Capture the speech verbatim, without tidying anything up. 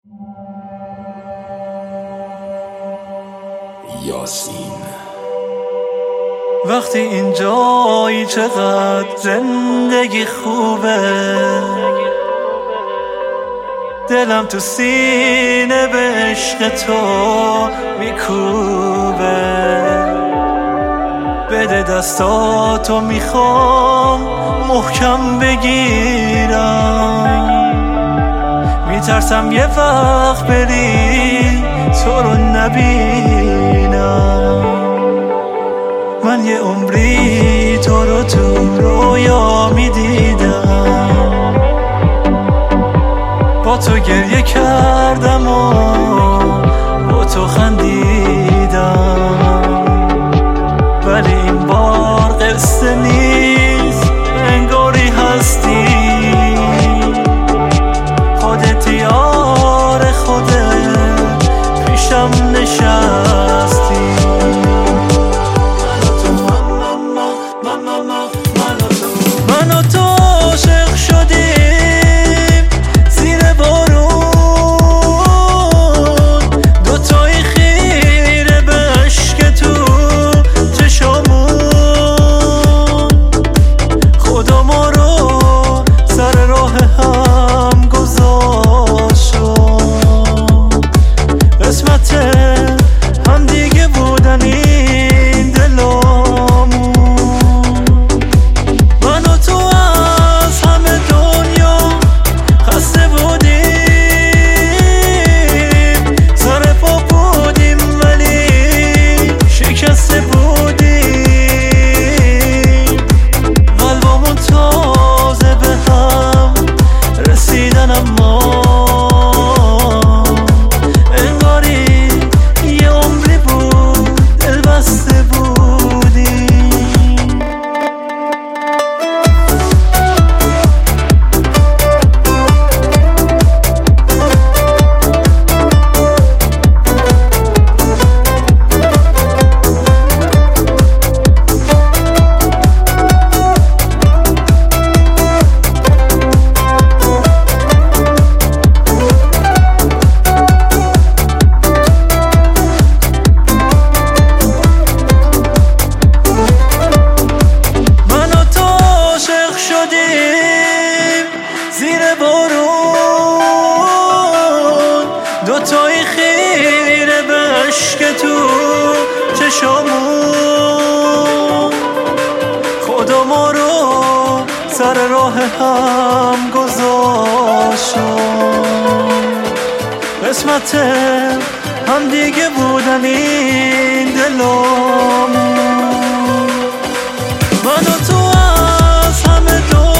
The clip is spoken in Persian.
یاسین. وقتی اینجایی چقدر زندگی خوبه، دلم تو سینه به عشق تو میکوبه. بده دستاتو میخوام محکم بگیرم، میترسم یه وقت بری تو رو نبینم. من یه عمری تو رو تو رویا میدیدم، با تو گریه کردم و با تو خندیدم، ولی این بار قصه نیست، انگاری هستی خودت، یار خودت پیشم نشستی. من و تو عاشق شدیم زیر بارون، دوتایی خیره به عشق تو چشامون. خدا ما رو سر راه هم گذاشت، قسمت هم دیگه بودن این دلامون. من و تو از همه دنیا خسته بودیم، سر پا بودیم ولی شکسته بودیم. قلبمون تازه به هم رسیدن، اما انگاری یه عمری بود دل بسته بودیم. زیر بارون دوتایی خیره به عشق تو چشامون. خدا ما رو سر راه هم گذاشت، قسمت هم دیگه بودن این دلامون. من و تو از همه دو